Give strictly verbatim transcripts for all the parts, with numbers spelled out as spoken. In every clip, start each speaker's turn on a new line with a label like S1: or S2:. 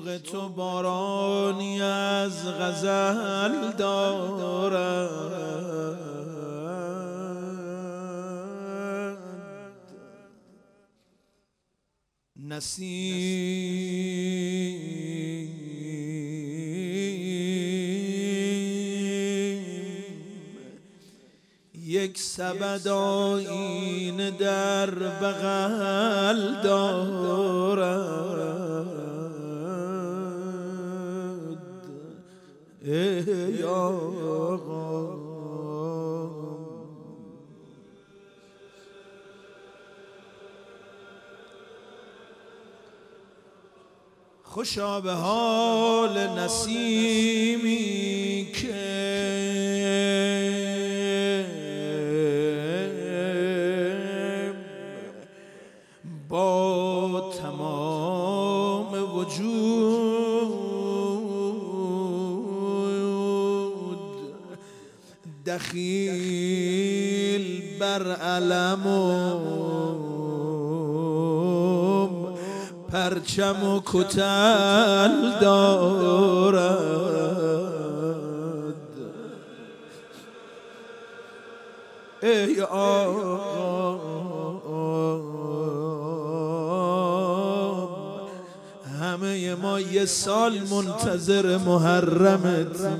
S1: شوق تو بارانی از غزل دارد، نسیم یک سبد آیینه در بغل دارد. ای آقا خوشا به حال نسیمی که با تمام وجود دخیل بر علمم پرچم و کتل دارد. ای آقا همه ما یه سال منتظر محرمت،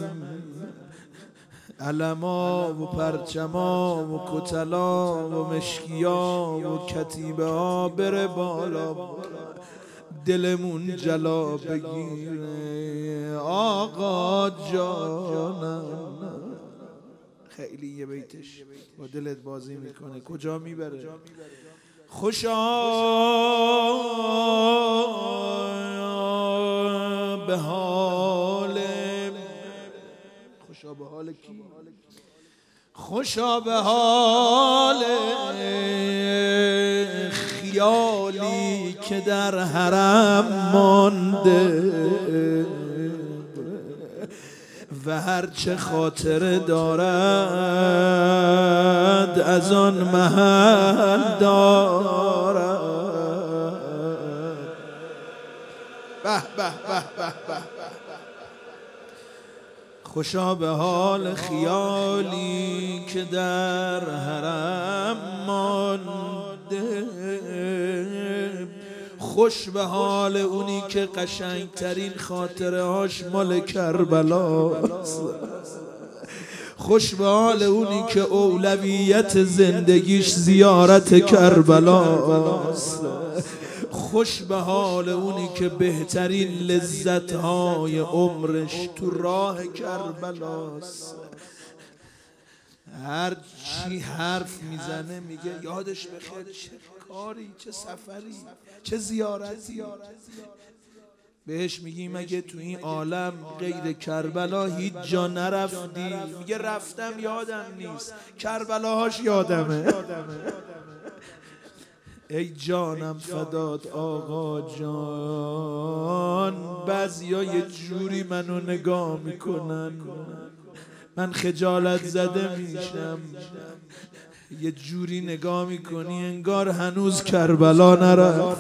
S1: علما و پرچما و کتلا و مشکیا و کتیبه ها بره بالا، دلمون جلا بگیره. آقا جانم خیلی یه بیتش با دلت بازی میکنه، کجا میبره؟ خوشا به حال، خوشا به حال کی؟ خوشا به حال خیالی که در حرم مانده و هرچه خاطره دارد از آن محل دارد. به به به به به. خوشا به حال خیالی که در حرم مانده، خوش به حال اونی که قشنگترین خاطره هاش مال کربلاست، خوش به حال اونی که اولویت زندگیش زیارت کربلاست، خوش به حال اونی که بهترین لذت‌های عمرش تو راه کربلاست. هر چی حرف میزنه میگه یادش بخیر چه کاری، چه سفری، چه زیارتی. بهش میگیم اگه تو این عالم غیر کربلا هیچ جا نرفتی، میگه رفتم یادم نیست، کربلاهاش یادمه. ای جانم فدات آقا جان، بعضیا یه جوری منو نگاه میکنن من خجالت زده میشم، یه جوری نگاه میکنی انگار هنوز کربلا نرفت.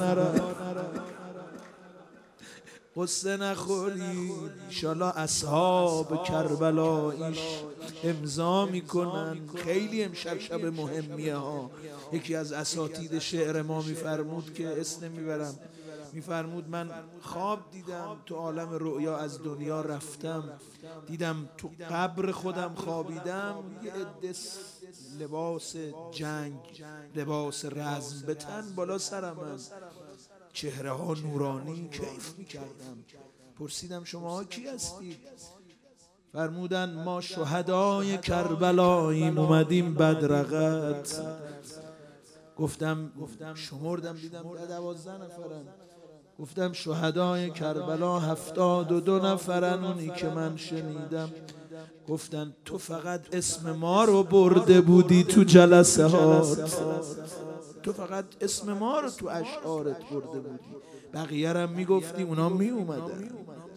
S1: قصه نخوری، انشالله اصحاب کربلاییش امضا میکنن. خیلی امشب شب مهمیه ها. یکی از اساتید شعر ما میفرمود که اسم میبرم، میفرمود من خواب دیدم تو عالم رؤیا از دنیا رفتم، دیدم تو قبر خودم خوابیدم، یه عده لباس جنگ، لباس رزم به تن بالا سرم، چهره ها نورانی، کیف میکردم. پرسیدم شما کی هستید؟ فرمودن ما شهدای کربلاییم، اومدیم بدرقت. گفتم شمردم دیدم دوازده نفرن. گفتم شهدای کربلا هفتاد و دو نفرن، اونی که من شنیدم. گفتن تو فقط اسم ما رو برده بودی تو جلسه هات، تو فقط اسم ما رو تو اشعارت برده بودی، بقیه رم میگفتی اونا می اومدن.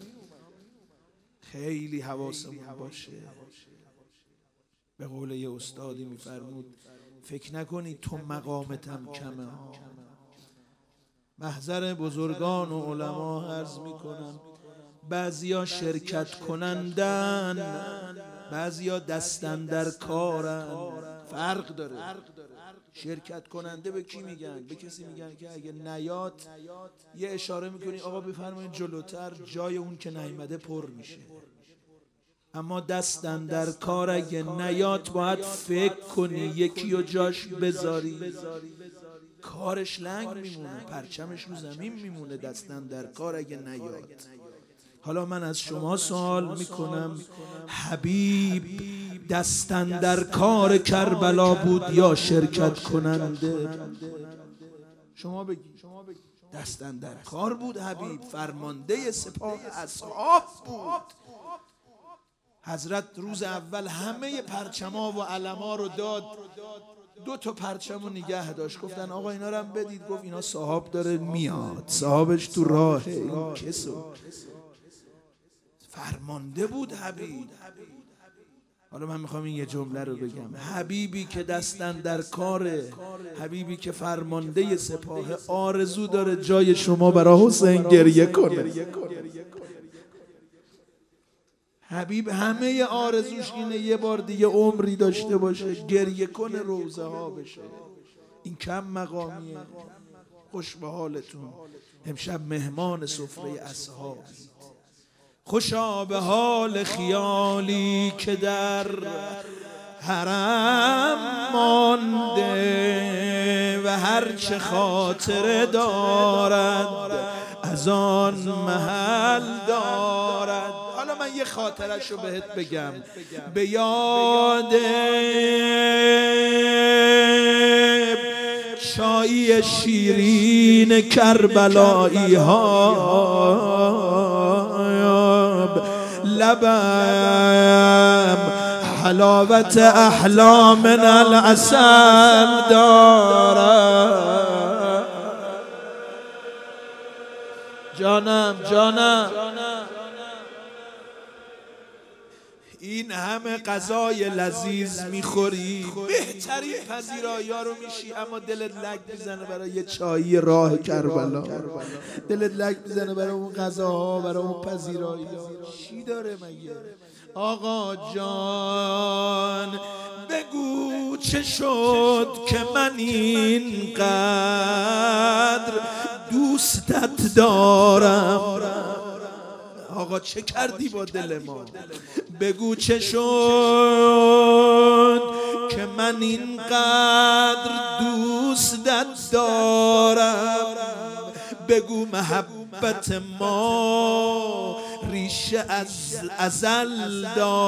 S1: خیلی حواسمون باشه. به قول یه استادی میفرمود فکر نکنی تو مقامتم کمه ها، محضر بزرگان و علما عرض میکنم بعضیا شرکت کنندن، بعضیا دستن در کارن، فرق داره. شرکت کننده به کی میگن؟ به کسی میگن که اگه نیاد یه اشاره میکنی آقا بفرمایید جلوتر، جای اون که نیامده پر میشه. اما دستن در کار اگه نیاد باید فکر کنی یکی رو جاش بذاری، کارش لنگ میمونه، پرچمش رو زمین میمونه. دستن در کار اگه نیاد. حالا من از شما سوال میکنم، حبیب دستن در کار کربلا بود یا شرکت کننده؟ شما بگید. دستن در کار بود. حبیب فرمانده سپاه اصحاب بود. حضرت روز اول همه پرچما و علما رو داد، دو تا پرچم رو نگه داشت. گفتن آقا اینا رو هم بدید. گفت اینا صاحب داره میاد، صاحبش تو راهه، این کسو. فرمانده بود حبیب. حالا من میخوام این یه جمله رو بگم. حبیبی که دستن در کاره، حبیبی که فرمانده سپاه، آرزو داره جای شما برای حسین گریه کنه. حبیب همه آرزوش اینه یه بار دیگه عمری داشته باشه، گریه کنه، روزه ها بشه. این کم مقامیه. خوش به حالتون. امشب مهمان سفره اصحاب. خوشا به حال خیالی که در حرم مانده و هرچه خاطره دارد از آن محل دارد. حالا من یه خاطرش رو بهت بگم. به یاد چای شیرین کربلایی ها لبم حلاوت احلام العسل دارد. جانم جانم این همه غذای لذیذ میخوری، بهترین پذیرایی ها رو میشی، اما دلت لک میزنه برای یه چایی راه کربلا، دلت لک میزنه برای اون غذاها، برای اون پذیرایی ها. چی داره مگه؟ آقا جان بگو چه شد که من اینقدر دوستت دارم. آقا چه کردی با دل ما؟ بگو چه شد که من اینقدر دوستت دارم. بگو محبت ما ریشه از ازل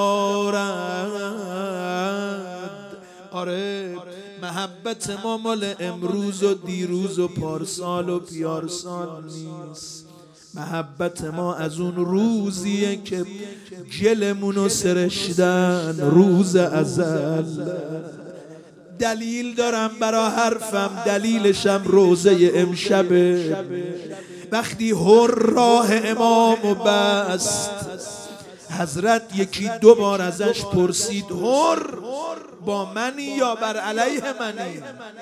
S1: دارد. آره محبت ما مال امروز و دیروز و پارسال و پیارسال نیست. محبت ما از اون روزیه که گلمونو سرشتن روز ازل. دلیل دارم برا حرفم، دلیلشم روزه امشبه. وقتی هر راه امامو بست، حضرت یکی دو بار ازش پرسید هر با منی یا بر علیه منی؟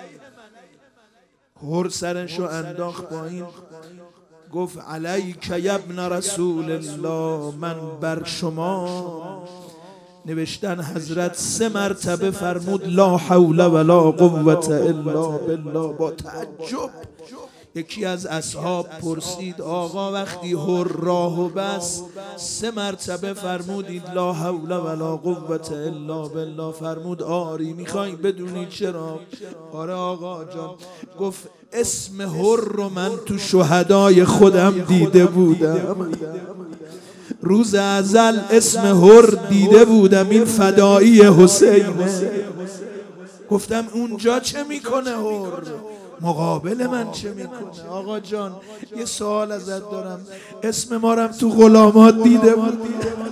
S1: هر سرشو انداخت با این، گفت علیک یا ابن رسول الله، من بر شما. نوشتن حضرت سه مرتبه فرمود لا حول ولا قوة الا بالله. با تعجب یکی از اصحاب پرسید آقا وقتی هر راهو بس سه مرتبه فرمودید لا حول ولا قوة الا بالله، فرمود آری میخوای بدونی چرا؟ آره آقا جان. گفت اسم هر رو من تو شهدای خودم دیده بودم، روز ازل اسم هر دیده بودم، این فدایی حسینه. گفتم اونجا چه میکنه هر؟ مقابل من چه میکنه؟ آقا جان یه سوال ازت دارم، اسم ما رم تو غلامات دیده بود؟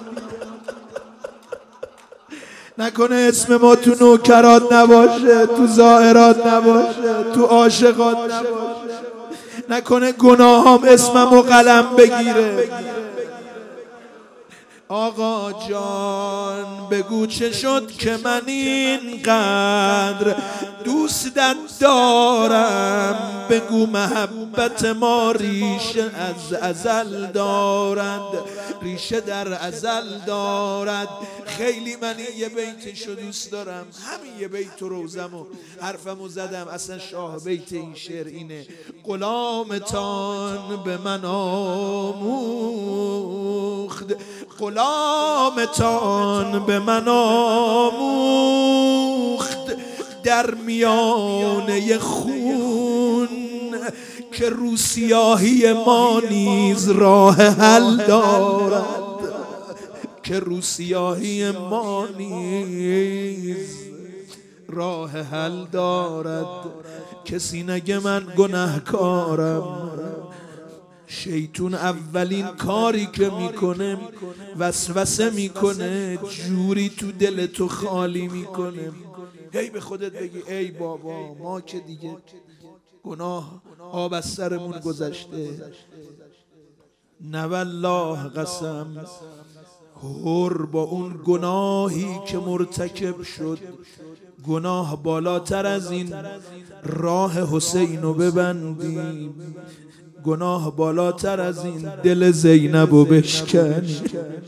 S1: نکنه اسم ما تو نوکرات نباشه، تو زائرات نباشه، تو عاشقات نباشه؟ نکنه گناهام اسممو قلم بگیره؟ آقا جان بگو چه شد که من اینقدر دوستت دارم، بگو محبت ما ریشه از ازل دارد، ریشه در ازل دارد. خیلی من این یه بیتشو دوست دارم، همین یه بیت رو روزم و حرفمو زدم. اصلا شاه بیت این شعر اینه: غلامتان به من آموخت، غلامتان به من آموخت در میانه خون که رو سیاهی ما نیز راه حل دارد، که رو سیاهی ما نیز راه حل دارد. کسی نگه من گناهکارم، شیطون اولین کاری که میکنه وسوسه میکنه، جوری تو دل تو خالی میکنه. هی به خودت بگی ای بابا ما که دیگه گناه آب از سرمون گذشته، نه والله قسم هر با اون گناهی که مرتکب شد، گناه بالاتر از این راه حسینو ببندیم، گناه بالاتر از این دل زینبو بشکنی.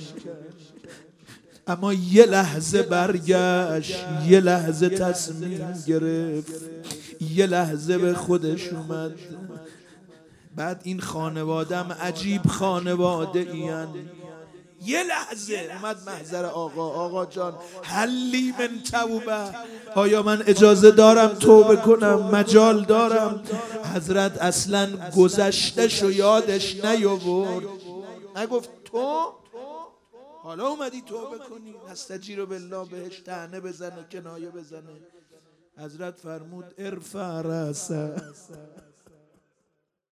S1: اما یه لحظه برگشت، یه لحظه تصمیم گرفت، یه لحظه به خودش اومد. بعد این خانوادم عجیب خانواده این، یه لحظه اومد محضر آقا: آقا جان حلی من توبه، آیا من اجازه دارم توبه کنم؟ مجال دارم؟ حضرت اصلا گذشتش و یادش نیاورد، نگفت تو حالا اومدی توبه کنی؟ نستجیر بالله بهش طعنه بزنه، کنایه بزنه. حضرت فرمود ارفع رأسک،